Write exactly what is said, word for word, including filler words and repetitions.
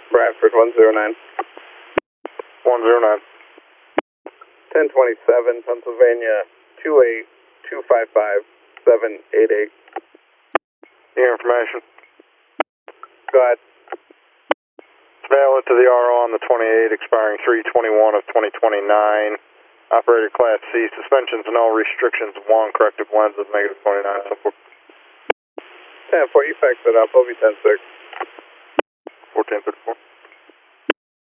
Bradford one zero nine. one zero nine. ten twenty-seven, Pennsylvania two eight two five five seven eight eight. Your information. Go ahead. It's valid to the R O on the twenty-eight, expiring three twenty-one of twenty twenty-nine. Operator Class C, suspensions and all restrictions one, corrective lenses, negative twenty-nine, so forth. ten four, you faxed it up, O V ten six. fourteen thirty-four.